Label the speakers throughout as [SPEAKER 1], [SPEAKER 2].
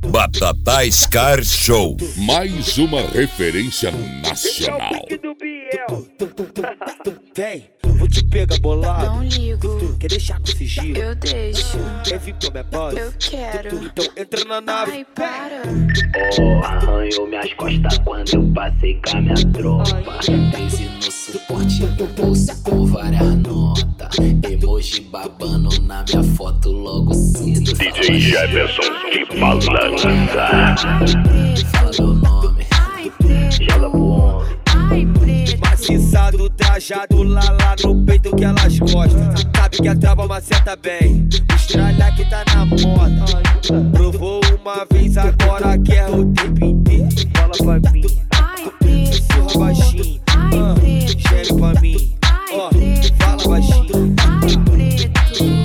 [SPEAKER 1] Batatais Car Show.
[SPEAKER 2] Mais uma referência nacional.
[SPEAKER 3] Vem, vou te pegar bolado.
[SPEAKER 4] Não ligo.
[SPEAKER 3] Quer deixar com sigilo?
[SPEAKER 4] Eu deixo.
[SPEAKER 3] Quer vir pra minha base?
[SPEAKER 4] Eu quero.
[SPEAKER 3] Então entra na nave.
[SPEAKER 4] Ai, para.
[SPEAKER 5] Oh, arranhou minhas costas quando eu passei com a minha tropa. 13 no suporte do bolso com várias notas. Emoji babando na minha foto logo cedo.
[SPEAKER 2] DJ Jefferson de balança.
[SPEAKER 5] Fala meu nome, joga pro homem.
[SPEAKER 4] Ai, preto.
[SPEAKER 3] Maciçado, trajado, lá no peito que elas gostam. Sabe que a trava maceta bem. Estralha que tá na moda. Provou uma vez, agora quer o tempo inteiro. Fala pra mim,
[SPEAKER 4] Ai, preto.
[SPEAKER 3] surra baixinho.
[SPEAKER 4] Ai, preto.
[SPEAKER 3] Gere pra mim, ó, fala baixinho.
[SPEAKER 4] Ai, preto.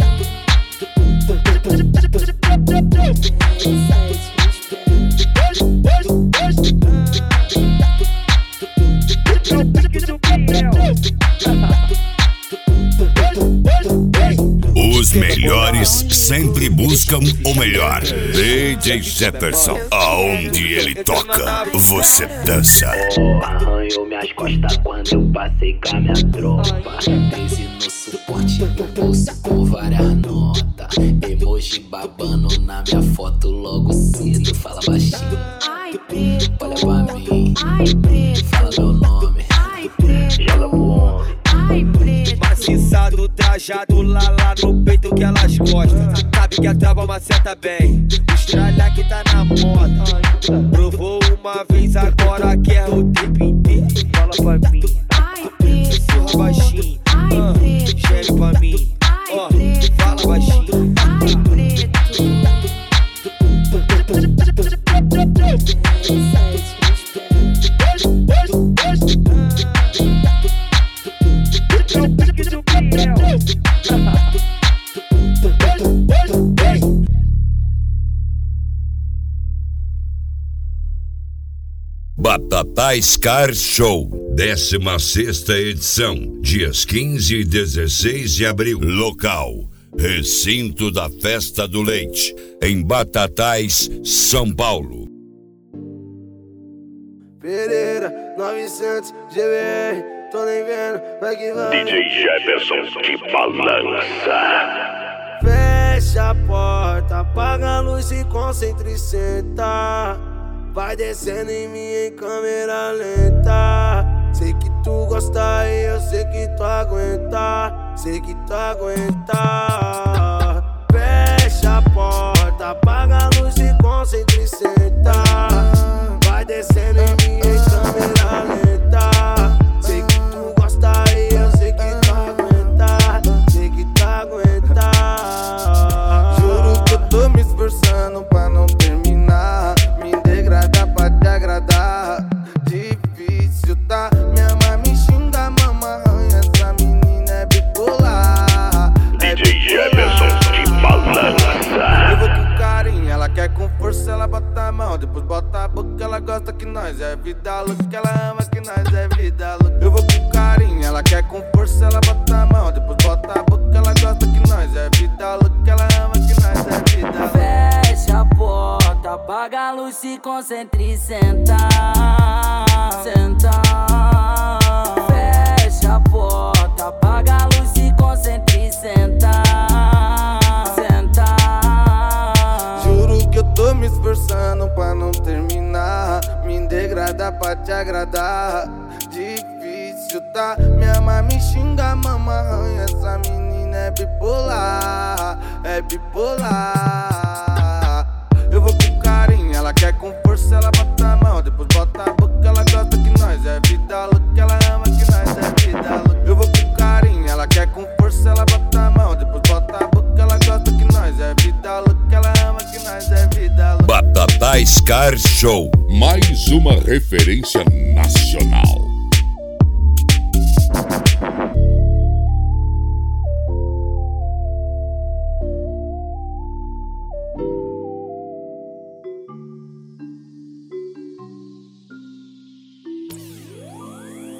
[SPEAKER 1] Os melhores sempre buscam o melhor. DJ Jefferson, aonde ele toca, você dança.
[SPEAKER 5] Oh, arranhou minhas costas quando eu passei com a minha tropa. 13 no suporte do bolso com várias notas. Emoji babando na minha foto logo cedo. Fala baixinho,
[SPEAKER 4] Ai, preto.
[SPEAKER 5] olha pra mim.
[SPEAKER 4] Ai, preto.
[SPEAKER 5] Fala meu nome,
[SPEAKER 4] Ai, preto.
[SPEAKER 5] joga pro homem.
[SPEAKER 4] Ai, preto.
[SPEAKER 3] Maciçado, trajado, lá no peito que elas gostam. Sabe que a trava maceta bem. Estralha que tá na moda. Provou uma vez, agora quer o tempo inteiro. Fala pra mim,
[SPEAKER 4] Ai, preto.
[SPEAKER 3] surra baixinho.
[SPEAKER 4] Ai, preto.
[SPEAKER 3] Gere pra mim, ó, fala baixinho.
[SPEAKER 4] Ai, preto.
[SPEAKER 1] Batatais Car Show, 16ª edição, dias 15 e 16 de abril. Local: Recinto da Festa do Leite, em Batatais, São Paulo.
[SPEAKER 6] Pereira, 900, GBR, tô nem vendo, vai que vai.
[SPEAKER 2] DJ Jefferson de balança.
[SPEAKER 6] Fecha a porta, apaga a luz e concentra e senta. Vai descendo em mim em câmera lenta. Sei que tu gosta e eu sei que tu aguenta. Sei que tu aguenta. Fecha a porta, apaga a luz e concentra e senta. Vai descendo em mim em câmera lenta. Sei que tu gosta e eu sei que tu aguenta. Sei que tu aguenta. Juro que eu tô me esforçando pra não terminar. Me degrada pra te agradar. Difícil, tá? Minha mãe me xinga, mama arranha. Essa menina é bipolar.
[SPEAKER 2] DJ Jefferson de balança.
[SPEAKER 6] Eu vou com carinho, ela quer com força, ela bota a mão, depois bota a boca, ela gosta que nós é vida louca, que ela ama que nós é vida louca. Eu vou com carinho, ela quer com força, ela bota a mão, depois bota a boca, ela gosta que nós é vida louca, que ela ama que nós é vida louca.
[SPEAKER 7] Fecha a porta, apaga a luz, se concentra e senta. Senta. Fecha a porta, apaga a luz, se concentra e senta. Senta.
[SPEAKER 6] Juro que eu tô me esforçando pra não terminar. Me degrada pra te agradar. Difícil, tá? Minha mãe me xinga, mama arranha. Essa menina é bipolar. É bipolar. Eu vou com carinho, ela quer com força, ela bota a mão, depois bota a boca, ela gosta que nós é vida louca, que ela ama que nós é vida louca. Eu vou com carinho, ela quer com força, ela bota a mão, depois bota a boca, ela gosta que nós é vida louca, que ela ama que nós é vida louca.
[SPEAKER 1] Batatais Car Show.
[SPEAKER 2] Mais uma referência nacional.